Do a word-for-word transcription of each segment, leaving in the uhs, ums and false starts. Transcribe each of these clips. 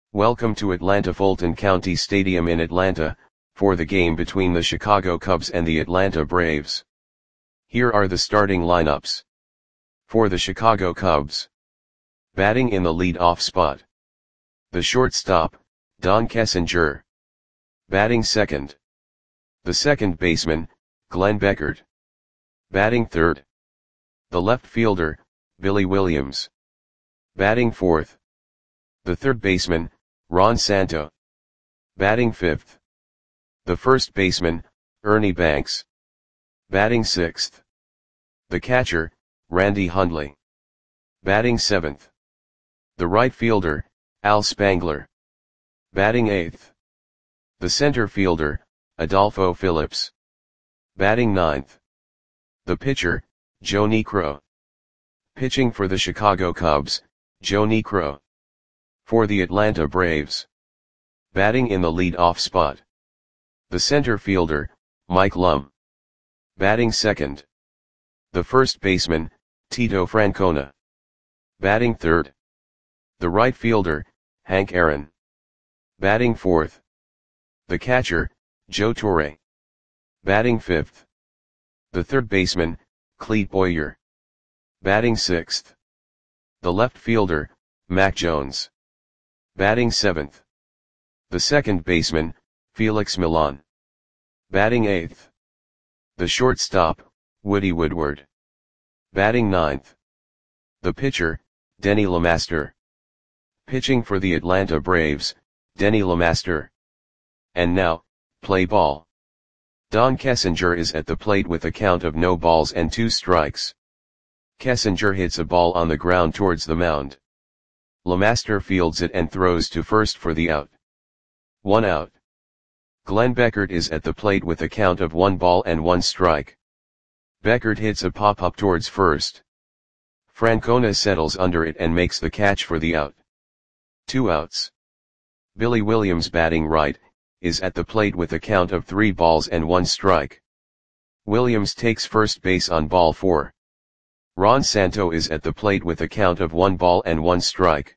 Welcome to Atlanta Fulton County Stadium in Atlanta, for the game between the Chicago Cubs and the Atlanta Braves. Here are the starting lineups. For the Chicago Cubs. Batting in the lead-off spot. The shortstop, Don Kessinger. Batting second. The second baseman, Glenn Beckert. Batting third. The left fielder, Billy Williams. Batting fourth. The third baseman, Ron Santo. Batting fifth. The first baseman, Ernie Banks. Batting sixth. The catcher, Randy Hundley. Batting seventh. The right fielder, Al Spangler. Batting eighth. The center fielder, Adolfo Phillips. Batting ninth. The pitcher, Joe Niekro. Pitching for the Chicago Cubs, Joe Niekro. For the Atlanta Braves. Batting in the lead-off spot. The center fielder, Mike Lum. Batting second. The first baseman, Tito Francona. Batting third. The right fielder, Hank Aaron. Batting fourth. The catcher, Joe Torre. Batting fifth. The third baseman, Clete Boyer. Batting sixth. The left fielder, Mac Jones. Batting seventh. The second baseman, Felix Millan. Batting eighth. The shortstop, Woody Woodward. Batting ninth. The pitcher, Denny LeMaster. Pitching for the Atlanta Braves, Denny LeMaster. And now, play ball. Don Kessinger is at the plate with a count of no balls and two strikes. Kessinger hits a ball on the ground towards the mound. LeMaster fields it and throws to first for the out. One out. Glenn Beckert is at the plate with a count of one ball and one strike. Beckert hits a pop-up towards first. Francona settles under it and makes the catch for the out. Two outs. Billy Williams, batting right, is at the plate with a count of three balls and one strike. Williams takes first base on ball four. Ron Santo is at the plate with a count of one ball and one strike.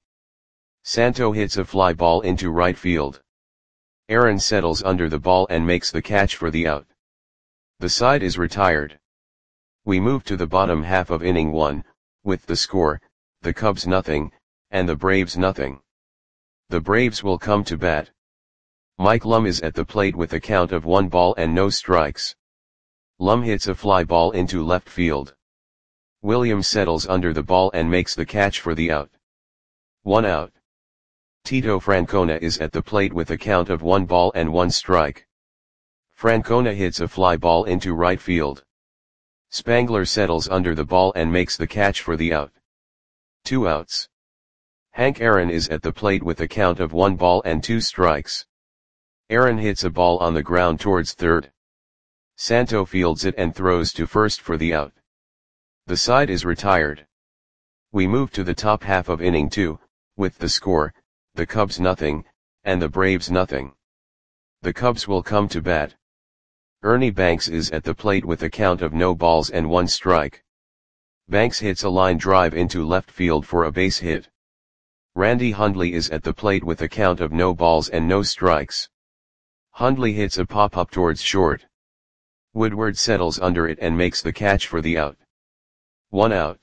Santo hits a fly ball into right field. Aaron settles under the ball and makes the catch for the out. The side is retired. We move to the bottom half of inning one, with the score, the Cubs nothing, and the Braves nothing. The Braves will come to bat. Mike Lum is at the plate with a count of one ball and no strikes. Lum hits a fly ball into left field. Williams settles under the ball and makes the catch for the out. One out. Tito Francona is at the plate with a count of one ball and one strike. Francona hits a fly ball into right field. Spangler settles under the ball and makes the catch for the out. Two outs. Hank Aaron is at the plate with a count of one ball and two strikes. Aaron hits a ball on the ground towards third. Santo fields it and throws to first for the out. The side is retired. We move to the top half of inning two, with the score, the Cubs nothing, and the Braves nothing. The Cubs will come to bat. Ernie Banks is at the plate with a count of no balls and one strike. Banks hits a line drive into left field for a base hit. Randy Hundley is at the plate with a count of no balls and no strikes. Hundley hits a pop-up towards short. Woodward settles under it and makes the catch for the out. One out.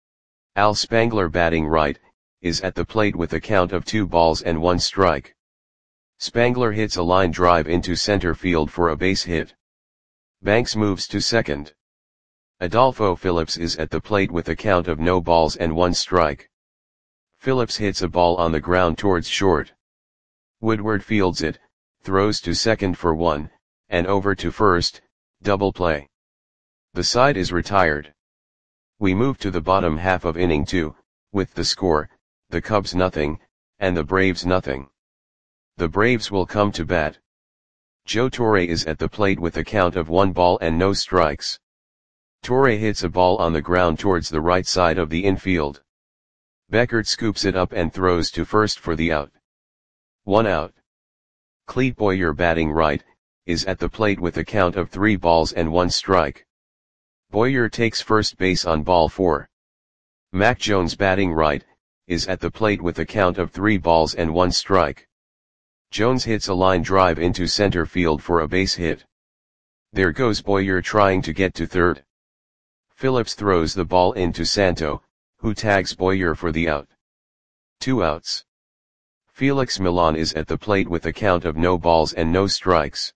Al Spangler, batting right, is at the plate with a count of two balls and one strike. Spangler hits a line drive into center field for a base hit. Banks moves to second. Adolfo Phillips is at the plate with a count of no balls and one strike. Phillips hits a ball on the ground towards short. Woodward fields it, throws to second for one, and over to first, double play. The side is retired. We move to the bottom half of inning two, with the score, the Cubs nothing, and the Braves nothing. The Braves will come to bat. Joe Torre is at the plate with a count of one ball and no strikes. Torre hits a ball on the ground towards the right side of the infield. Beckert scoops it up and throws to first for the out. One out. Clete Boyer, batting right, is at the plate with a count of three balls and one strike. Boyer takes first base on ball four. Mac Jones, batting right, is at the plate with a count of three balls and one strike. Jones hits a line drive into center field for a base hit. There goes Boyer trying to get to third. Phillips throws the ball into Santo, who tags Boyer for the out. Two outs. Felix Millan is at the plate with a count of no balls and no strikes.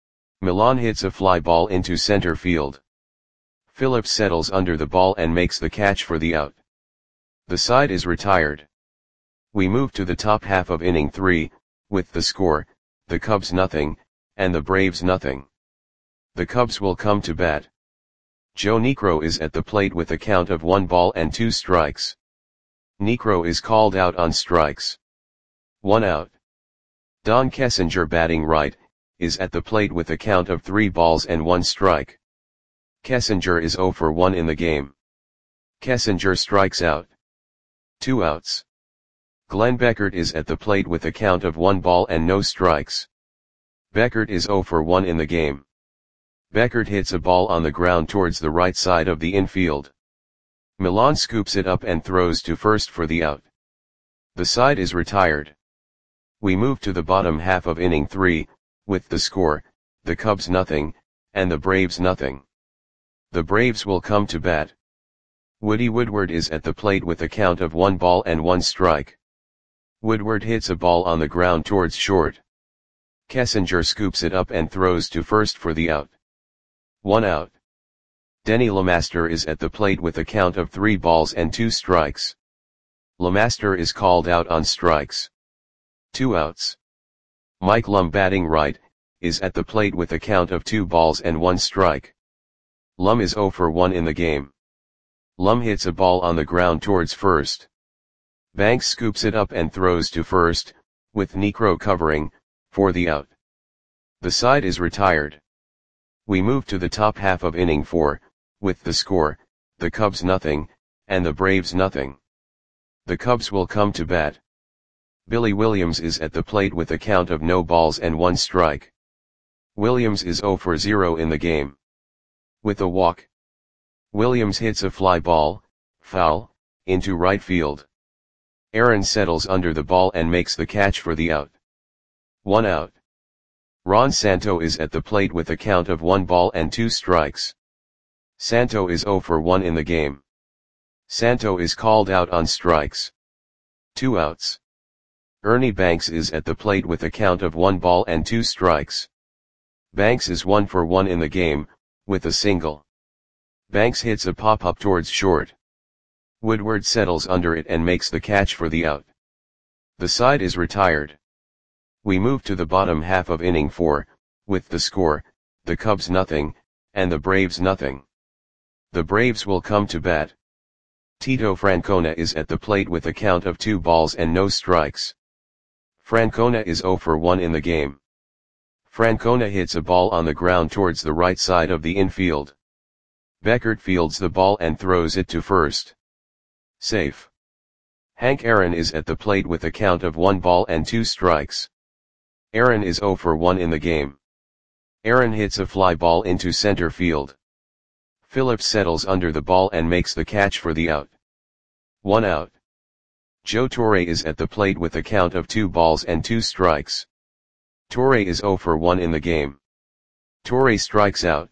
Millan hits a fly ball into center field. Phillips settles under the ball and makes the catch for the out. The side is retired. We move to the top half of inning three, with the score, the Cubs nothing, and the Braves nothing. The Cubs will come to bat. Joe Niekro is at the plate with a count of one ball and two strikes. Niekro is called out on strikes. One out. Don Kessinger, batting right, is at the plate with a count of three balls and one strike. Kessinger is zero for one in the game. Kessinger strikes out. Two outs. Glenn Beckert is at the plate with a count of one ball and no strikes. Beckert is zero for one in the game. Beckert hits a ball on the ground towards the right side of the infield. Millan scoops it up and throws to first for the out. The side is retired. We move to the bottom half of inning three, with the score, the Cubs nothing, and the Braves nothing. The Braves will come to bat. Woody Woodward is at the plate with a count of one ball and one strike. Woodward hits a ball on the ground towards short. Kessinger scoops it up and throws to first for the out. One out. Denny LeMaster is at the plate with a count of three balls and two strikes. LeMaster is called out on strikes. Two outs. Mike Lum, batting right, is at the plate with a count of two balls and one strike. Lum is zero for one in the game. Lum hits a ball on the ground towards first. Banks scoops it up and throws to first, with Niekro covering, for the out. The side is retired. We move to the top half of inning four, with the score, the Cubs nothing, and the Braves nothing. The Cubs will come to bat. Billy Williams is at the plate with a count of no balls and one strike. Williams is zero for zero in the game. With a walk, Williams hits a fly ball, foul, into right field. Aaron settles under the ball and makes the catch for the out. One out. Ron Santo is at the plate with a count of one ball and two strikes. Santo is zero for one in the game. Santo is called out on strikes. Two outs. Ernie Banks is at the plate with a count of one ball and two strikes. Banks is one for one in the game, with a single. Banks hits a pop-up towards short. Woodward settles under it and makes the catch for the out. The side is retired. We move to the bottom half of inning four, with the score, the Cubs nothing, and the Braves nothing. The Braves will come to bat. Tito Francona is at the plate with a count of two balls and no strikes. Francona is zero for one in the game. Francona hits a ball on the ground towards the right side of the infield. Beckert fields the ball and throws it to first. Safe. Hank Aaron is at the plate with a count of one ball and two strikes. Aaron is zero for one in the game. Aaron hits a fly ball into center field. Phillips settles under the ball and makes the catch for the out. One out. Joe Torre is at the plate with a count of two balls and two strikes. Torre is zero for one in the game. Torre strikes out.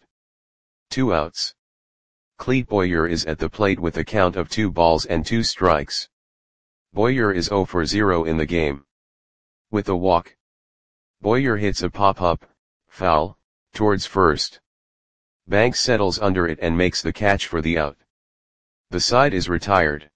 Two outs. Clete Boyer is at the plate with a count of two balls and two strikes. Boyer is zero for zero in the game. With a walk, Boyer hits a pop-up, foul, towards first. Banks settles under it and makes the catch for the out. The side is retired.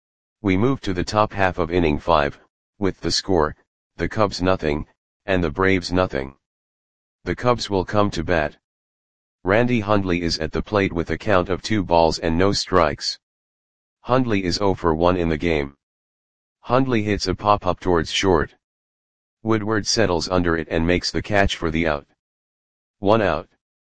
We move to the top half of inning five, with the score, the Cubs nothing, and the Braves nothing. The Cubs will come to bat. Randy Hundley is at the plate with a count of two balls and no strikes. Hundley is zero for one in the game. Hundley hits a pop-up towards short. Woodward settles under it and makes the catch for the out. One out.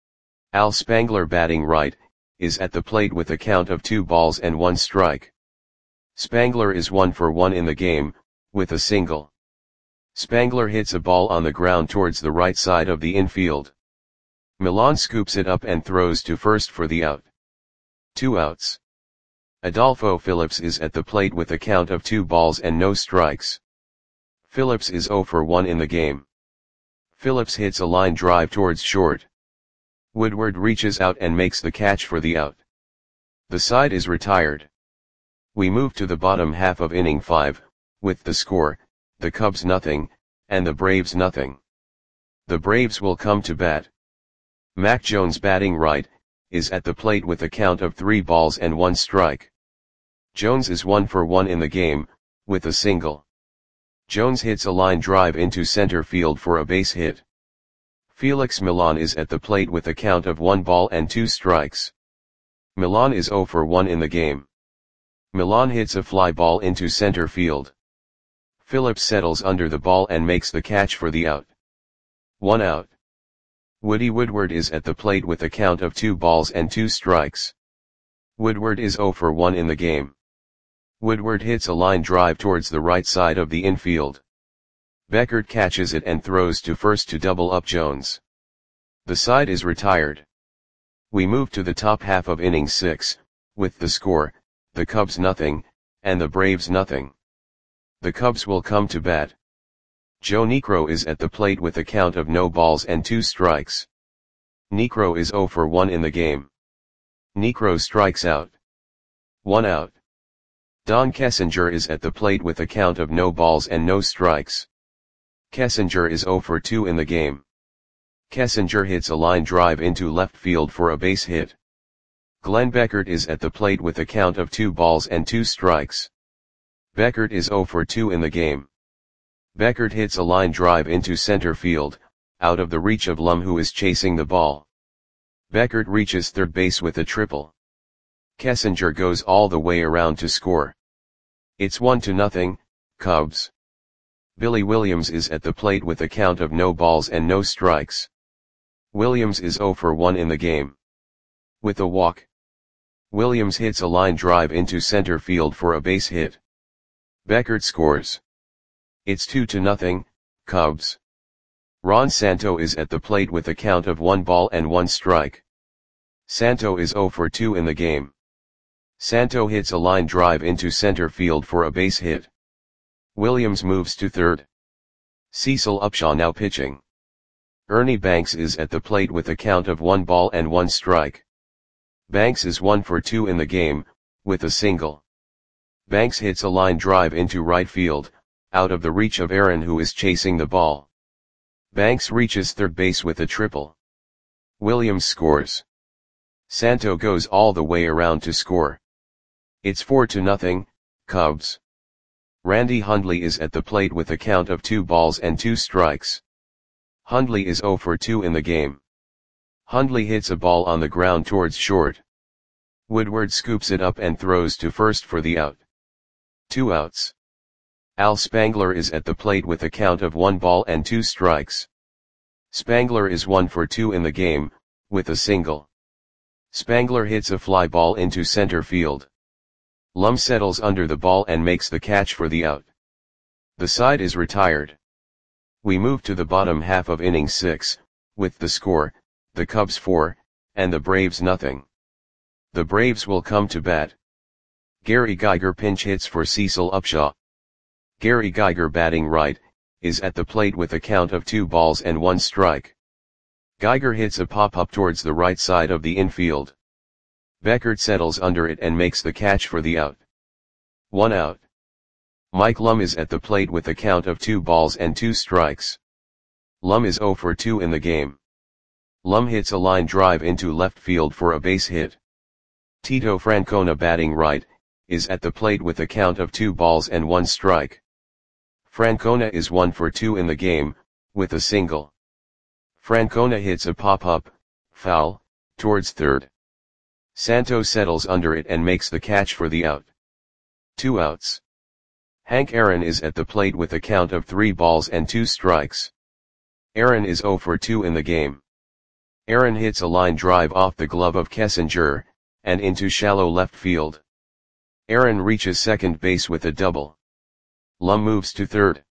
Al Spangler, batting right, is at the plate with a count of two balls and one strike. Spangler is one for one in the game, with a single. Spangler hits a ball on the ground towards the right side of the infield. Millan scoops it up and throws to first for the out. Two outs. Adolfo Phillips is at the plate with a count of two balls and no strikes. Phillips is zero for one in the game. Phillips hits a line drive towards short. Woodward reaches out and makes the catch for the out. The side is retired. We move to the bottom half of inning five, with the score, the Cubs nothing, and the Braves nothing. The Braves will come to bat. Mac Jones, batting right, is at the plate with a count of three balls and one strike. Jones is one for one in the game, with a single. Jones hits a line drive into center field for a base hit. Felix Millan is at the plate with a count of one ball and two strikes. Millan is zero for one in the game. Millan hits a fly ball into center field. Phillips settles under the ball and makes the catch for the out. One out. Woody Woodward is at the plate with a count of two balls and two strikes. Woodward is zero for one in the game. Woodward hits a line drive towards the right side of the infield. Beckert catches it and throws to first to double up Jones. The side is retired. We move to the top half of inning six, with the score, the Cubs nothing, and the Braves nothing. The Cubs will come to bat. Joe Niekro is at the plate with a count of no balls and two strikes. Niekro is zero for one in the game. Niekro strikes out. One out. Don Kessinger is at the plate with a count of no balls and no strikes. Kessinger is zero for two in the game. Kessinger hits a line drive into left field for a base hit. Glenn Beckert is at the plate with a count of two balls and two strikes. Beckert is zero for two in the game. Beckert hits a line drive into center field, out of the reach of Lum, who is chasing the ball. Beckert reaches third base with a triple. Kessinger goes all the way around to score. It's one to nothing, Cubs. Billy Williams is at the plate with a count of no balls and no strikes. Williams is zero for one in the game. With a walk. Williams hits a line drive into center field for a base hit. Beckert scores. It's two to nothing, Cubs. Ron Santo is at the plate with a count of one ball and one strike. Santo is zero for two in the game. Santo hits a line drive into center field for a base hit. Williams moves to third. Cecil Upshaw now pitching. Ernie Banks is at the plate with a count of one ball and one strike. Banks is one for two in the game, with a single. Banks hits a line drive into right field, out of the reach of Aaron, who is chasing the ball. Banks reaches third base with a triple. Williams scores. Santo goes all the way around to score. It's four to nothing, Cubs. Randy Hundley is at the plate with a count of two balls and two strikes. Hundley is zero for two in the game. Hundley hits a ball on the ground towards short. Woodward scoops it up and throws to first for the out. Two outs. Al Spangler is at the plate with a count of one ball and two strikes. Spangler is one for two in the game, with a single. Spangler hits a fly ball into center field. Lum settles under the ball and makes the catch for the out. The side is retired. We move to the bottom half of inning six, with the score, the Cubs four, and the Braves nothing. The Braves will come to bat. Gary Geiger pinch hits for Cecil Upshaw. Gary Geiger, batting right, is at the plate with a count of two balls and one strike. Geiger hits a pop-up towards the right side of the infield. Beckert settles under it and makes the catch for the out. One out. Mike Lum is at the plate with a count of two balls and two strikes. Lum is zero for two in the game. Lum hits a line drive into left field for a base hit. Tito Francona, batting right, is at the plate with a count of two balls and one strike. Francona is one for two in the game, with a single. Francona hits a pop-up, foul, towards third. Santo settles under it and makes the catch for the out. Two outs. Hank Aaron is at the plate with a count of three balls and two strikes. Aaron is zero for two in the game. Aaron hits a line drive off the glove of Kessinger, and into shallow left field. Aaron reaches second base with a double. Lum moves to third.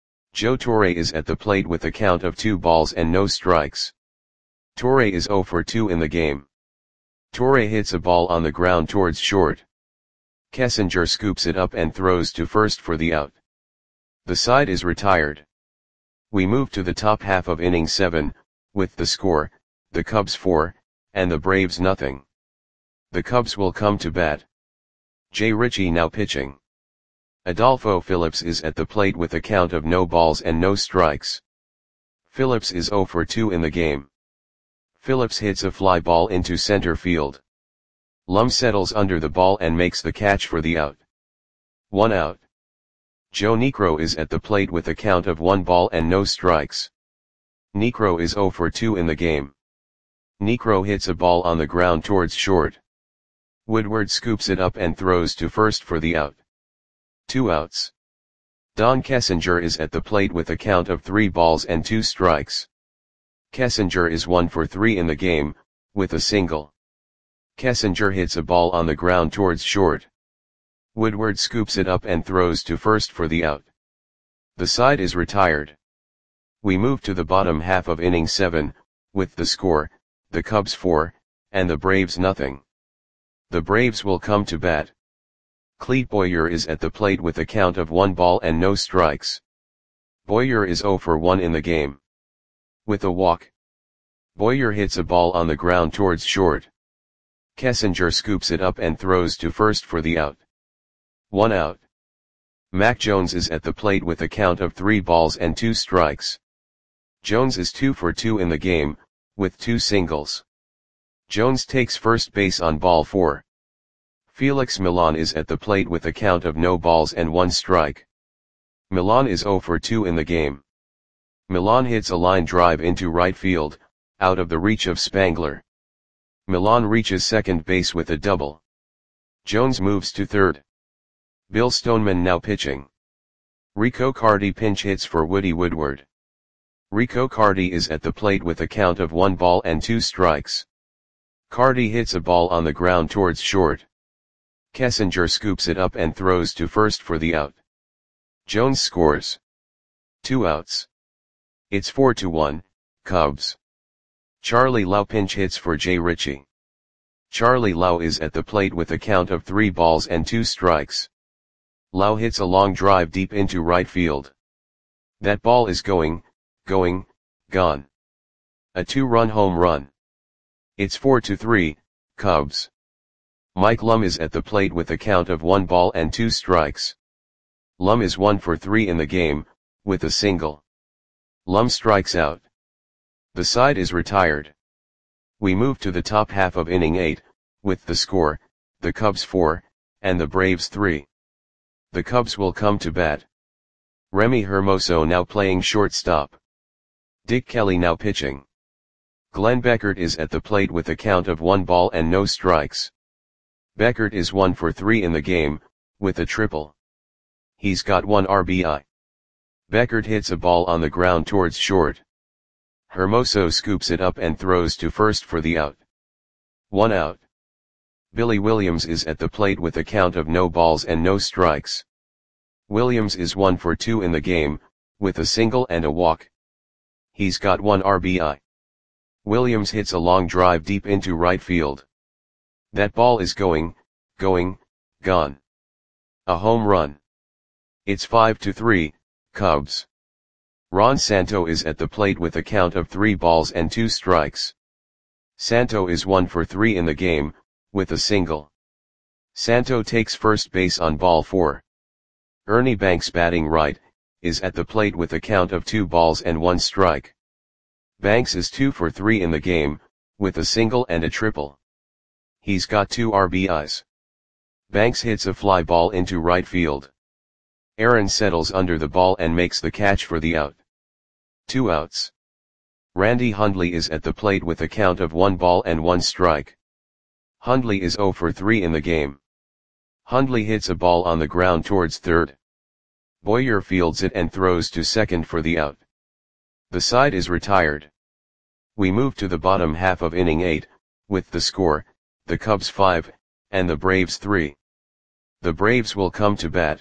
Joe Torre is at the plate with a count of two balls and no strikes. Torre is zero for two in the game. Torre hits a ball on the ground towards short. Kessinger scoops it up and throws to first for the out. The side is retired. We move to the top half of inning seven, with the score, the Cubs four, and the Braves nothing. The Cubs will come to bat. Jay Ritchie now pitching. Adolfo Phillips is at the plate with a count of no balls and no strikes. Phillips is oh for two in the game. Phillips hits a fly ball into center field. Lum settles under the ball and makes the catch for the out. One out. Joe Niekro is at the plate with a count of one ball and no strikes. Niekro is oh for two in the game. Niekro hits a ball on the ground towards short. Woodward scoops it up and throws to first for the out. Two outs. Don Kessinger is at the plate with a count of three balls and two strikes. Kessinger is one for three in the game, with a single. Kessinger hits a ball on the ground towards short. Woodward scoops it up and throws to first for the out. The side is retired. We move to the bottom half of inning seven, with the score, the Cubs four, and the Braves nothing. The Braves will come to bat. Clete Boyer is at the plate with a count of one ball and no strikes. Boyer is oh for one in the game. With a walk. Boyer hits a ball on the ground towards short. Kessinger scoops it up and throws to first for the out. One out. Mac Jones is at the plate with a count of three balls and two strikes. Jones is two for two in the game, with two singles. Jones takes first base on ball four. Felix Millan is at the plate with a count of no balls and one strike. Millan is oh for two in the game. Millan hits a line drive into right field, out of the reach of Spangler. Millan reaches second base with a double. Jones moves to third. Bill Stoneman now pitching. Rico Cardi pinch hits for Woody Woodward. Rico Cardi is at the plate with a count of one ball and two strikes. Cardi hits a ball on the ground towards short. Kessinger scoops it up and throws to first for the out. Jones scores. Two outs. It's four to one, Cubs. Charlie Lau pinch hits for Jay Ritchie. Charlie Lau is at the plate with a count of three balls and two strikes. Lau hits a long drive deep into right field. That ball is going, going, gone. A two-run home run. It's four to three, Cubs. Mike Lum is at the plate with a count of one ball and two strikes. Lum is one for three in the game, with a single. Lum strikes out. The side is retired. We move to the top half of inning eight, with the score, the Cubs four, and the Braves three. The Cubs will come to bat. Remy Hermoso now playing shortstop. Dick Kelly now pitching. Glenn Beckert is at the plate with a count of one ball and no strikes. Beckert is one for three in the game, with a triple. He's got one R B I. Beckert hits a ball on the ground towards short. Hermoso scoops it up and throws to first for the out. One out. Billy Williams is at the plate with a count of no balls and no strikes. Williams is one for two in the game, with a single and a walk. He's got one R B I. Williams hits a long drive deep into right field. That ball is going, going, gone. A home run. It's five to three, Cubs. Ron Santo is at the plate with a count of three balls and two strikes. Santo is one for three in the game, with a single. Santo takes first base on ball four. Ernie Banks batting right, is at the plate with a count of two balls and one strike. Banks is two for three in the game, with a single and a triple. He's got two R B Is. Banks hits a fly ball into right field. Aaron settles under the ball and makes the catch for the out. Two outs. Randy Hundley is at the plate with a count of one ball and one strike. Hundley is oh for three in the game. Hundley hits a ball on the ground towards third. Boyer fields it and throws to second for the out. The side is retired. We move to the bottom half of inning eight, with the score, the Cubs five, and the Braves three. The Braves will come to bat.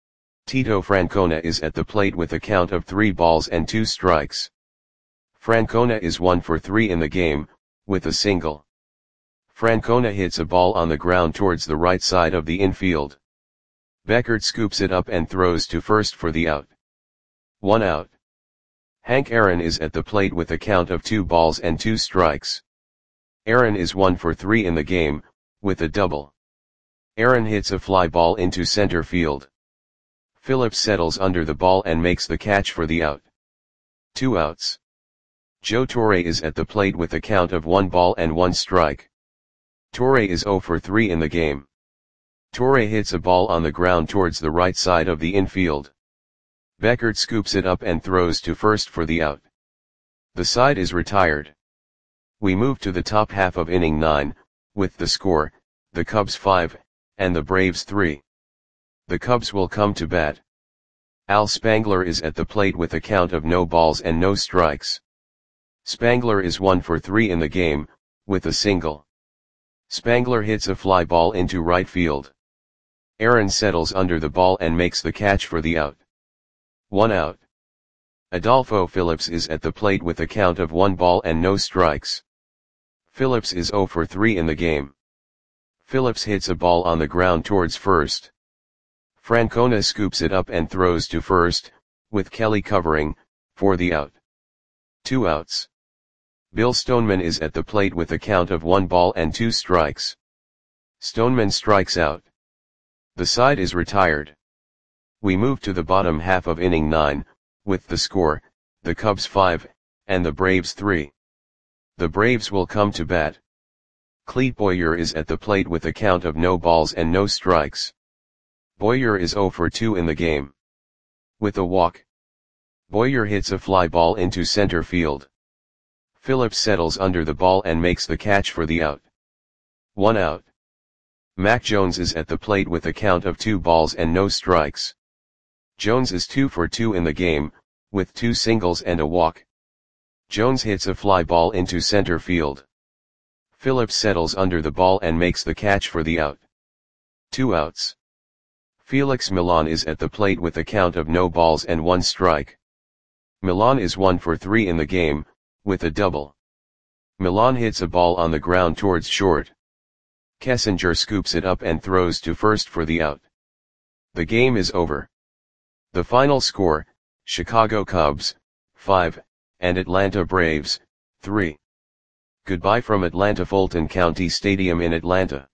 Tito Francona is at the plate with a count of three balls and two strikes. Francona is one for three in the game, with a single. Francona hits a ball on the ground towards the right side of the infield. Beckert scoops it up and throws to first for the out. One out. Hank Aaron is at the plate with a count of two balls and two strikes. Aaron is one for three in the game, with a double. Aaron hits a fly ball into center field. Phillips settles under the ball and makes the catch for the out. Two outs. Joe Torre is at the plate with a count of one ball and one strike. Torre is zero for three in the game. Torre hits a ball on the ground towards the right side of the infield. Beckert scoops it up and throws to first for the out. The side is retired. We move to the top half of inning nine, with the score, the Cubs five, and the Braves three. The Cubs will come to bat. Al Spangler is at the plate with a count of no balls and no strikes. Spangler is one for three in the game, with a single. Spangler hits a fly ball into right field. Aaron settles under the ball and makes the catch for the out. One out. Adolfo Phillips is at the plate with a count of one ball and no strikes. Phillips is zero for three in the game. Phillips hits a ball on the ground towards first. Francona scoops it up and throws to first, with Kelly covering, for the out. Two outs. Bill Stoneman is at the plate with a count of one ball and two strikes. Stoneman strikes out. The side is retired. We move to the bottom half of inning nine, with the score, the Cubs five, and the Braves three. The Braves will come to bat. Clete Boyer is at the plate with a count of no balls and no strikes. Boyer is zero for two in the game. With a walk. Boyer hits a fly ball into center field. Phillips settles under the ball and makes the catch for the out. One out. Mac Jones is at the plate with a count of two balls and no strikes. Jones is two for two in the game, with two singles and a walk. Jones hits a fly ball into center field. Phillips settles under the ball and makes the catch for the out. Two outs. Felix Millan is at the plate with a count of no balls and one strike. Millan is one for three in the game, with a double. Millan hits a ball on the ground towards short. Kessinger scoops it up and throws to first for the out. The game is over. The final score, Chicago Cubs, five, and Atlanta Braves, three. Goodbye from Atlanta Fulton County Stadium in Atlanta.